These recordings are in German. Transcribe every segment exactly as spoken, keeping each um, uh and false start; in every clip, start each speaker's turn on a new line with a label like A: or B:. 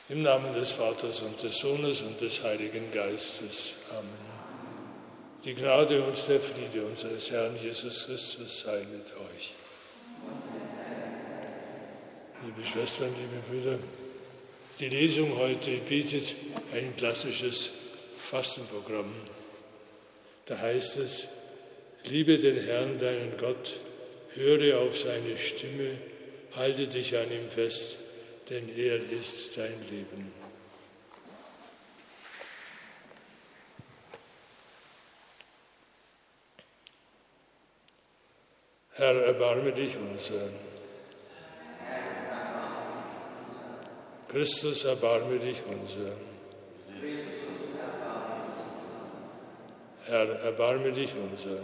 A: Im Namen des Vaters und des Sohnes und des Heiligen Geistes. Amen. Die Gnade und der Friede unseres Herrn Jesus Christus sei mit euch. Liebe Schwestern, liebe Brüder, die Lesung heute bietet ein klassisches Fastenprogramm. Da heißt es: Liebe den Herrn, deinen Gott, höre auf seine Stimme, halte dich an ihm fest, denn er ist dein Leben. Herr, erbarme dich unser. Christus, erbarme dich unser. Herr, erbarme dich unser.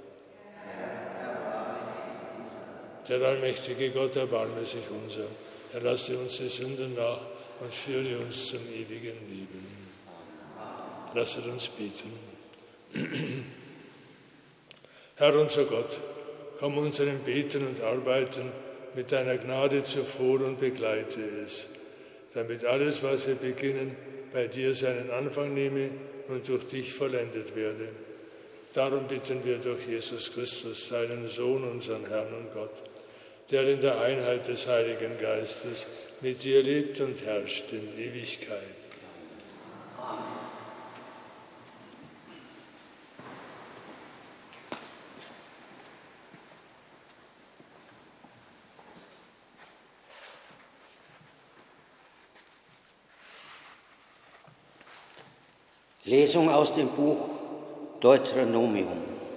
A: Der allmächtige Gott, erbarme sich unser. Er lasse uns die Sünden nach und führe uns zum ewigen Leben. Lasset uns beten. Herr unser Gott, komm unserem Beten und Arbeiten mit deiner Gnade zuvor und begleite es, damit alles, was wir beginnen, bei dir seinen Anfang nehme und durch dich vollendet werde. Darum bitten wir durch Jesus Christus, deinen Sohn, unseren Herrn und Gott, der in der Einheit des Heiligen Geistes mit dir lebt und herrscht in Ewigkeit.
B: Lesung aus dem Buch Deuteronomium.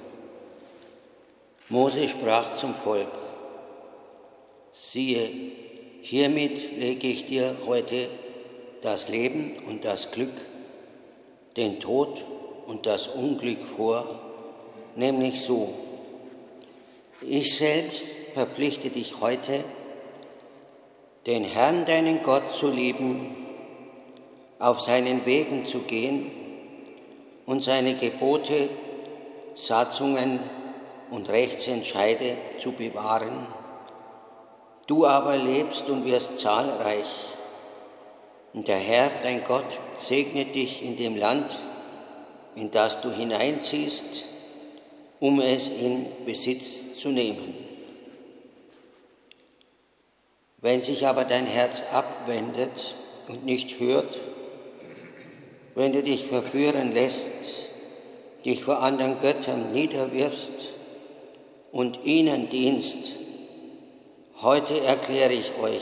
B: Mose sprach zum Volk: Siehe, hiermit lege ich dir heute das Leben und das Glück, den Tod und das Unglück vor, nämlich so: Ich selbst verpflichte dich heute, den Herrn, deinen Gott, zu lieben, auf seinen Wegen zu gehen und seine Gebote, Satzungen und Rechtsentscheide zu bewahren. Du aber lebst und wirst zahlreich. Und der Herr, dein Gott, segnet dich in dem Land, in das du hineinziehst, um es in Besitz zu nehmen. Wenn sich aber dein Herz abwendet und nicht hört, wenn du dich verführen lässt, dich vor anderen Göttern niederwirfst und ihnen dienst, heute erkläre ich euch,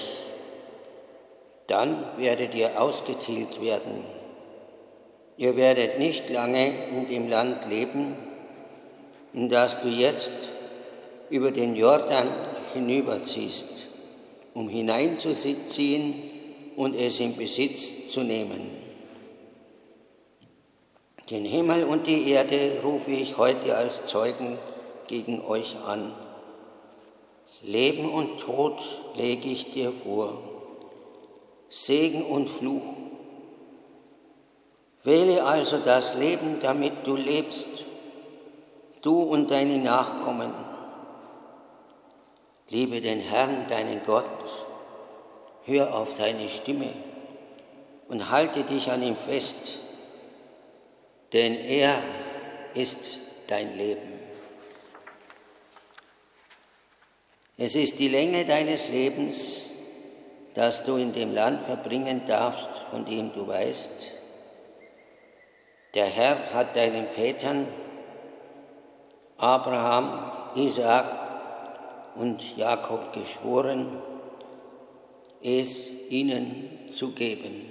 B: dann werdet ihr ausgetilgt werden. Ihr werdet nicht lange in dem Land leben, in das du jetzt über den Jordan hinüberziehst, um hineinzuziehen und es in Besitz zu nehmen. Den Himmel und die Erde rufe ich heute als Zeugen gegen euch an. Leben und Tod lege ich dir vor, Segen und Fluch. Wähle also das Leben, damit du lebst, du und deine Nachkommen. Liebe den Herrn, deinen Gott, hör auf seine Stimme und halte dich an ihm fest, denn er ist dein Leben. Es ist die Länge deines Lebens, das du in dem Land verbringen darfst, von dem du weißt. Der Herr hat deinen Vätern, Abraham, Isaak und Jakob geschworen, es ihnen zu geben.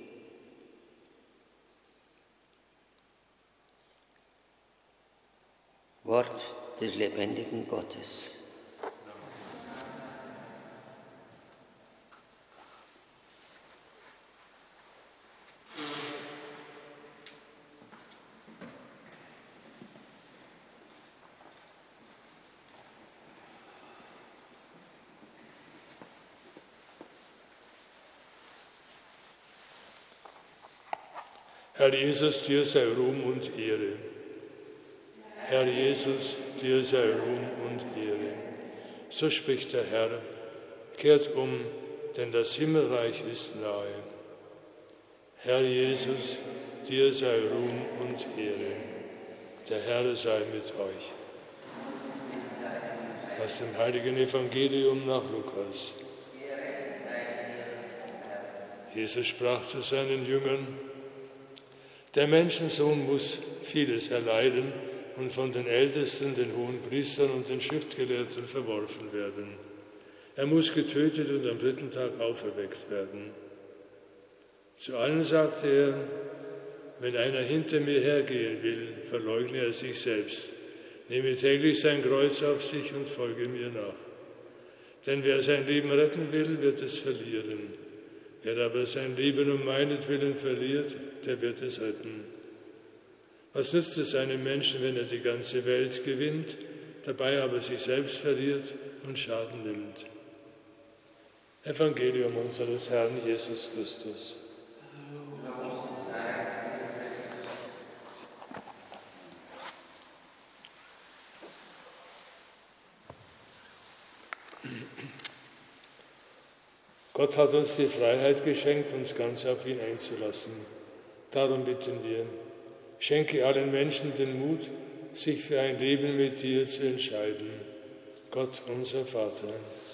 B: Wort des lebendigen Gottes.
A: Herr Jesus, dir sei Ruhm und Ehre. Herr Jesus, dir sei Ruhm und Ehre. So spricht der Herr, kehrt um, denn das Himmelreich ist nahe. Herr Jesus, dir sei Ruhm und Ehre. Der Herr sei mit euch. Aus dem heiligen Evangelium nach Lukas. Jesus sprach zu seinen Jüngern: Der Menschensohn muss vieles erleiden und von den Ältesten, den Hohenpriestern und den Schriftgelehrten verworfen werden. Er muss getötet und am dritten Tag auferweckt werden. Zu allen sagte er: Wenn einer hinter mir hergehen will, verleugne er sich selbst, nehme täglich sein Kreuz auf sich und folge mir nach. Denn wer sein Leben retten will, wird es verlieren. Wer aber sein Leben um meinetwillen verliert, der wird es retten. Was nützt es einem Menschen, wenn er die ganze Welt gewinnt, dabei aber sich selbst verliert und Schaden nimmt? Evangelium unseres Herrn Jesus Christus. Gott hat uns die Freiheit geschenkt, uns ganz auf ihn einzulassen. Darum bitten wir, schenke allen Menschen den Mut, sich für ein Leben mit dir zu entscheiden. Gott, unser Vater.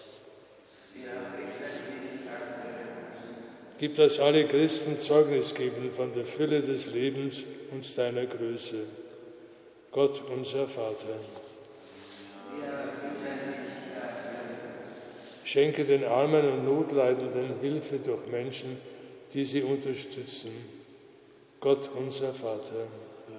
A: Gib, dass alle Christen Zeugnis geben von der Fülle des Lebens und deiner Größe. Gott, unser Vater. Schenke den Armen und Notleidenden Hilfe durch Menschen, die sie unterstützen. Gott, unser Vater.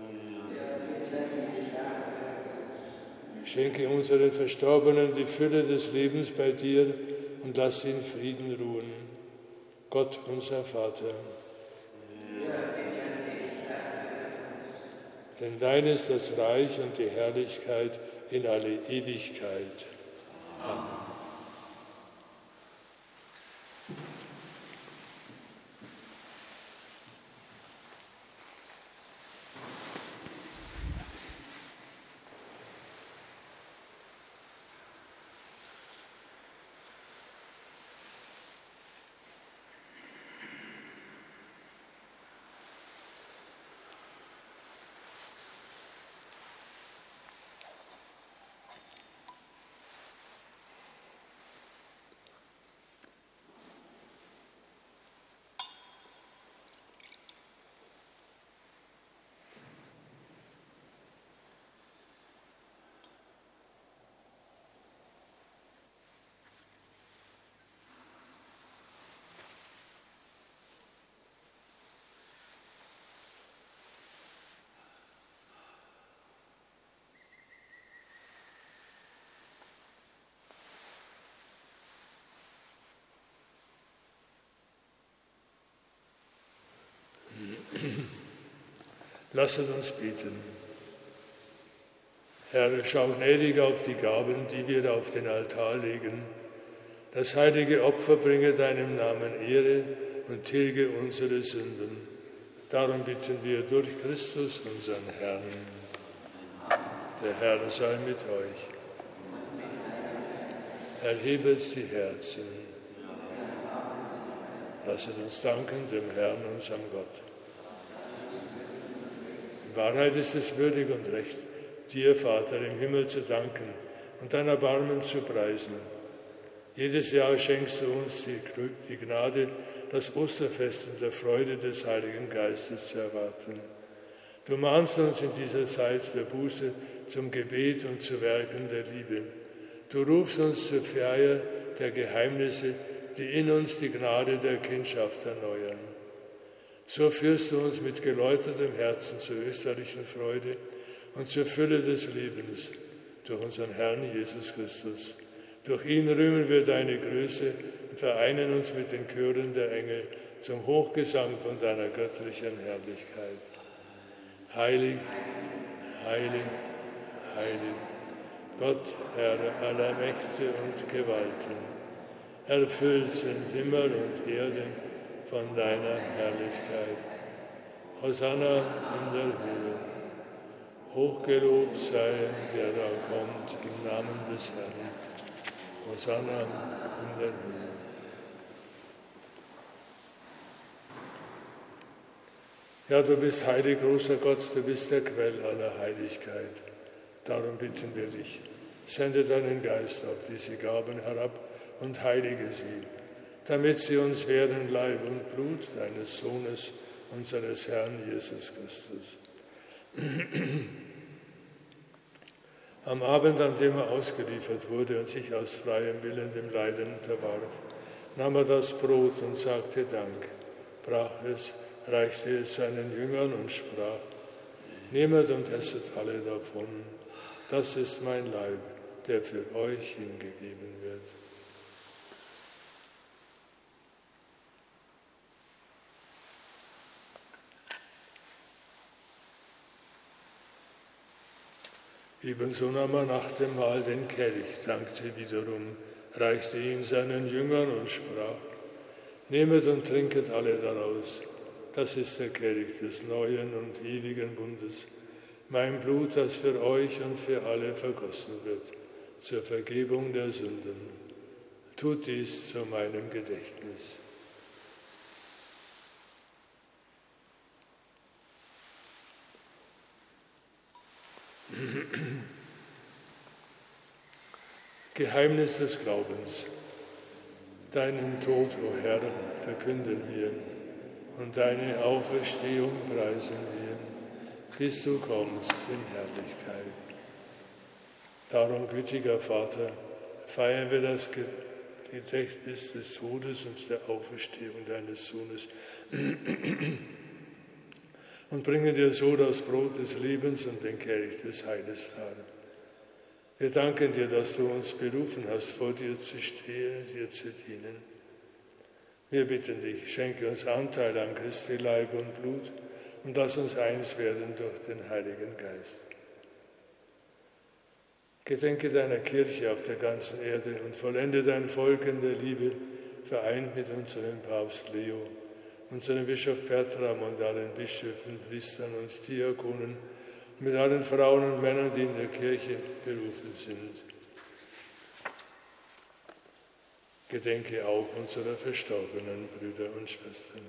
A: Schenke unseren Verstorbenen die Fülle des Lebens bei dir und lass sie in Frieden ruhen. Gott, unser Vater. Denn dein ist das Reich und die Herrlichkeit in alle Ewigkeit. Amen. Lasset uns beten. Herr, schau gnädig auf die Gaben, die wir auf den Altar legen. Das heilige Opfer bringe deinem Namen Ehre und tilge unsere Sünden. Darum bitten wir durch Christus, unseren Herrn. Der Herr sei mit euch. Erhebet die Herzen. Lasset uns danken dem Herrn, unserem Gott. In Wahrheit ist es würdig und recht, dir, Vater, im Himmel zu danken und dein Erbarmen zu preisen. Jedes Jahr schenkst du uns die, die Gnade, das Osterfest in der Freude des Heiligen Geistes zu erwarten. Du mahnst uns in dieser Zeit der Buße zum Gebet und zu Werken der Liebe. Du rufst uns zur Feier der Geheimnisse, die in uns die Gnade der Kindschaft erneuern. So führst du uns mit geläutertem Herzen zur österlichen Freude und zur Fülle des Lebens durch unseren Herrn Jesus Christus. Durch ihn rühmen wir deine Größe und vereinen uns mit den Chören der Engel zum Hochgesang von deiner göttlichen Herrlichkeit. Heilig, heilig, heilig, Gott, Herr aller Mächte und Gewalten, erfüllt sind Himmel und Erde von deiner Herrlichkeit. Hosanna in der Höhe. Hochgelobt sei, der da kommt im Namen des Herrn. Hosanna in der Höhe. Ja, du bist heilig, großer Gott, du bist der Quell aller Heiligkeit. Darum bitten wir dich, sende deinen Geist auf diese Gaben herab und heilige sie, damit sie uns werden Leib und Blut deines Sohnes, unseres Herrn Jesus Christus. Am Abend, an dem er ausgeliefert wurde und sich aus freiem Willen dem Leiden unterwarf, nahm er das Brot und sagte Dank, brach es, reichte es seinen Jüngern und sprach, nehmet und esset alle davon, das ist mein Leib, der für euch hingegeben wird. Ebenso nahm er nach dem Mahl den Kelch, dankte wiederum, reichte ihn seinen Jüngern und sprach, nehmet und trinket alle daraus, das ist der Kelch des neuen und ewigen Bundes, mein Blut, das für euch und für alle vergossen wird, zur Vergebung der Sünden. Tut dies zu meinem Gedächtnis. Geheimnis des Glaubens. Deinen Tod, o Herr, verkünden wir und deine Auferstehung preisen wir, bis du kommst in Herrlichkeit. Darum, gütiger Vater, feiern wir das Gedächtnis des Todes und der Auferstehung deines Sohnes und bringen dir so das Brot des Lebens und den Kelch des Heiles dar. Wir danken dir, dass du uns berufen hast, vor dir zu stehen und dir zu dienen. Wir bitten dich, schenke uns Anteil an Christi Leib und Blut und lass uns eins werden durch den Heiligen Geist. Gedenke deiner Kirche auf der ganzen Erde und vollende dein Volk in der Liebe, vereint mit unserem Papst Leo, unserem Bischof Bertram und allen Bischöfen, Priestern und Diakonen, mit allen Frauen und Männern, die in der Kirche berufen sind. Gedenke auch unserer verstorbenen Brüder und Schwestern.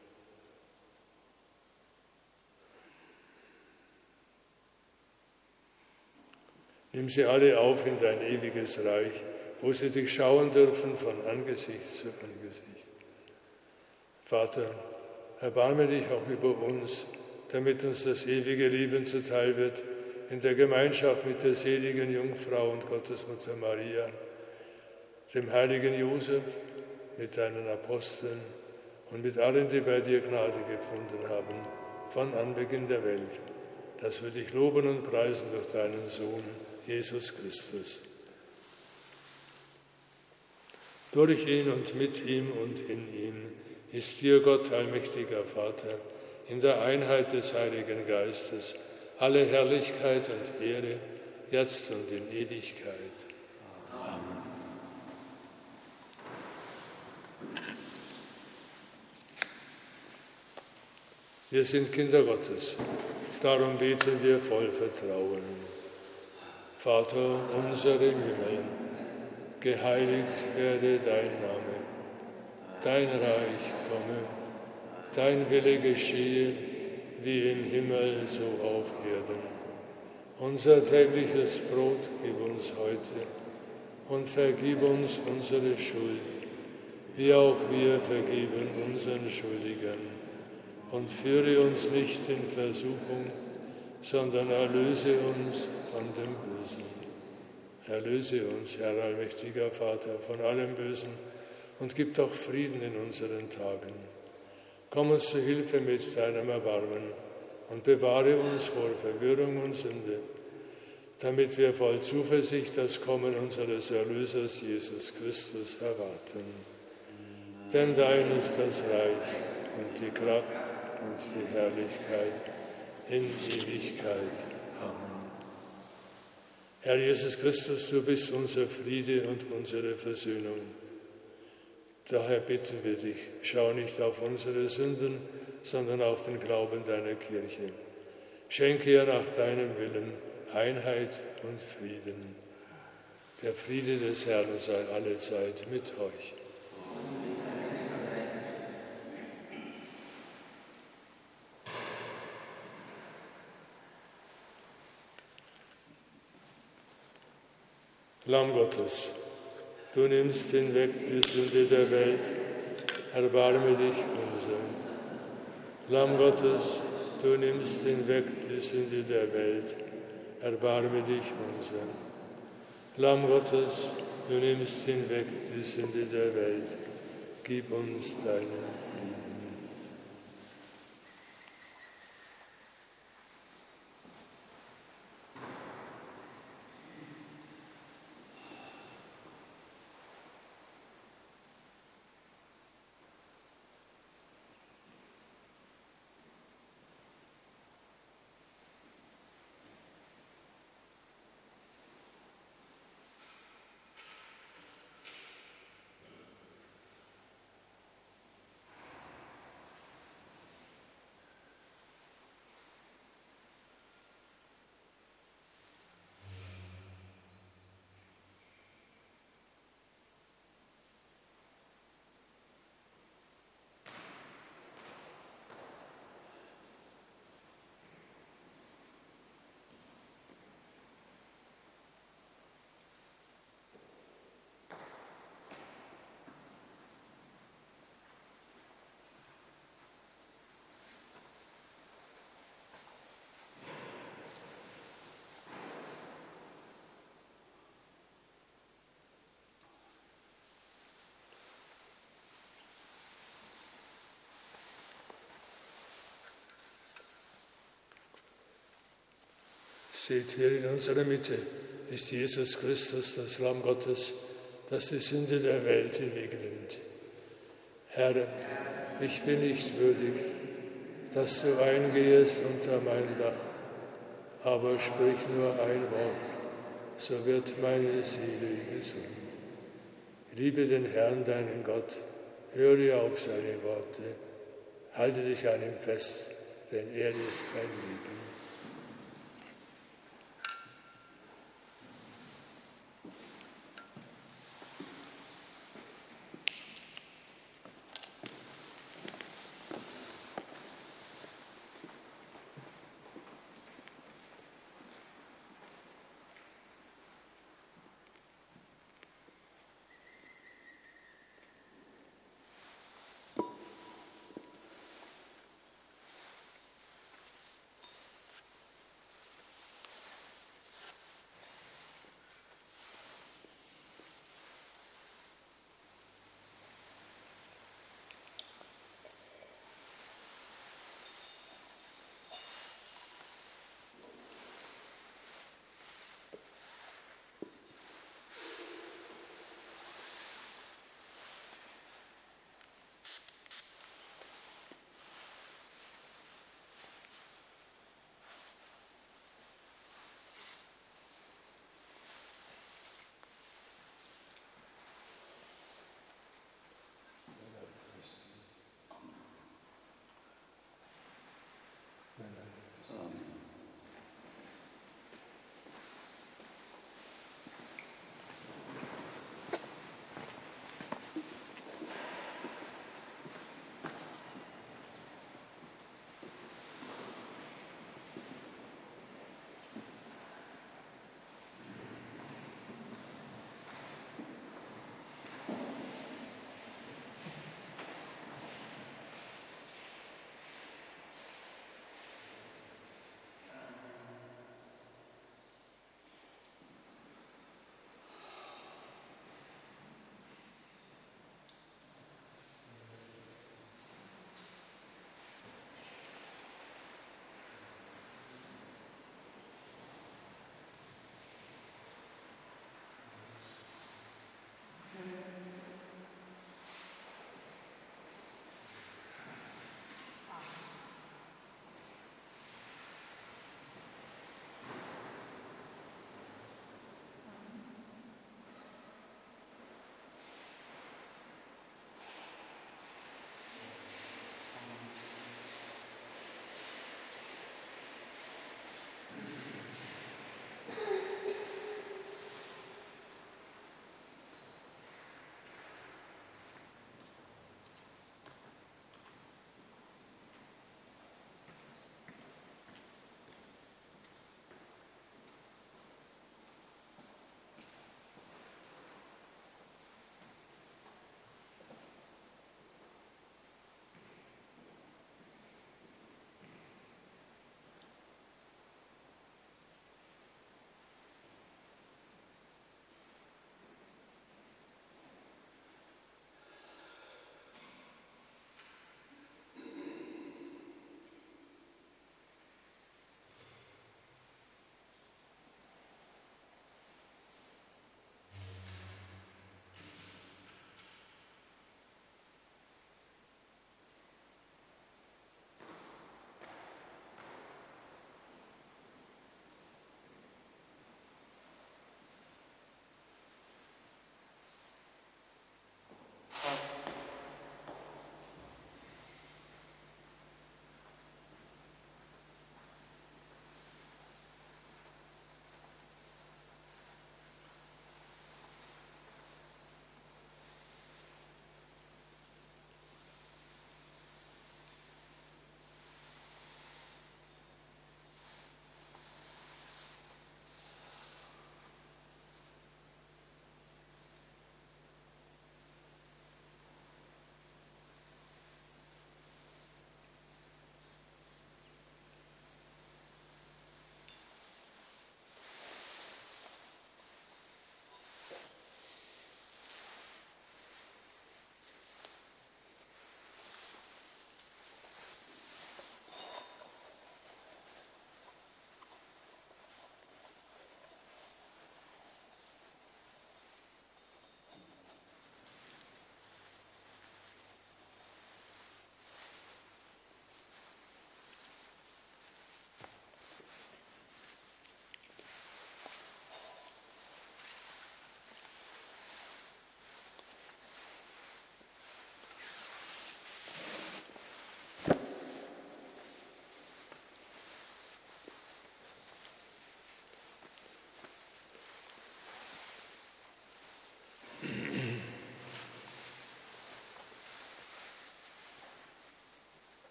A: Nimm sie alle auf in dein ewiges Reich, wo sie dich schauen dürfen von Angesicht zu Angesicht. Vater, erbarme dich auch über uns, damit uns das ewige Leben zuteil wird, in der Gemeinschaft mit der seligen Jungfrau und Gottesmutter Maria, dem heiligen Josef, mit deinen Aposteln und mit allen, die bei dir Gnade gefunden haben, von Anbeginn der Welt, dass wir dich loben und preisen durch deinen Sohn, Jesus Christus. Durch ihn und mit ihm und in ihm ist dir, Gott, allmächtiger Vater, in der Einheit des Heiligen Geistes, alle Herrlichkeit und Ehre, jetzt und in Ewigkeit. Amen. Wir sind Kinder Gottes, darum beten wir voll Vertrauen. Vater unser im Himmel, geheiligt werde dein Name, dein Reich komme, dein Wille geschehe, wie im Himmel, so auf Erden. Unser tägliches Brot gib uns heute und vergib uns unsere Schuld, wie auch wir vergeben unseren Schuldigern. Und führe uns nicht in Versuchung, sondern erlöse uns von dem Bösen. Erlöse uns, Herr allmächtiger Vater, von allem Bösen und gib doch Frieden in unseren Tagen. Komm uns zu Hilfe mit deinem Erbarmen und bewahre uns vor Verwirrung und Sünde, damit wir voll Zuversicht das Kommen unseres Erlösers Jesus Christus erwarten. Denn dein ist das Reich und die Kraft und die Herrlichkeit in Ewigkeit. Amen. Herr Jesus Christus, du bist unser Friede und unsere Versöhnung. Daher bitten wir dich, schau nicht auf unsere Sünden, sondern auf den Glauben deiner Kirche. Schenke ihr nach deinem Willen Einheit und Frieden. Der Friede des Herrn sei allezeit mit euch. Lamm Gottes, du nimmst hinweg die Sünde der Welt, erbarme dich unser. Lamm Gottes, du nimmst hinweg die Sünde der Welt, erbarme dich unser. Lamm Gottes, du nimmst hinweg die Sünde der Welt, gib uns deinen Frieden. Seht, hier in unserer Mitte ist Jesus Christus, das Lamm Gottes, das die Sünde der Welt hinwegnimmt. Herr, ich bin nicht würdig, dass du eingehst unter mein Dach, aber sprich nur ein Wort, so wird meine Seele gesund. Liebe den Herrn, deinen Gott, höre auf seine Worte, halte dich an ihm fest, denn er ist dein Leben.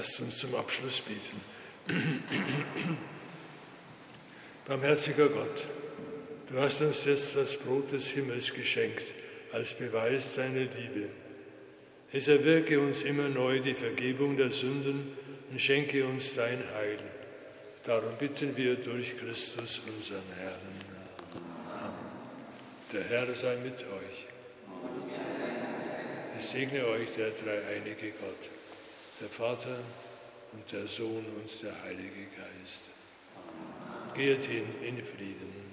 A: Lasst uns zum Abschluss beten. Barmherziger Gott, du hast uns jetzt das Brot des Himmels geschenkt, als Beweis deiner Liebe. Es erwirke uns immer neu die Vergebung der Sünden und schenke uns dein Heil. Darum bitten wir durch Christus, unseren Herrn. Amen. Der Herr sei mit euch. Es segne euch der dreieinige Gott, der Vater und der Sohn und der Heilige Geist. Geht hin in Frieden.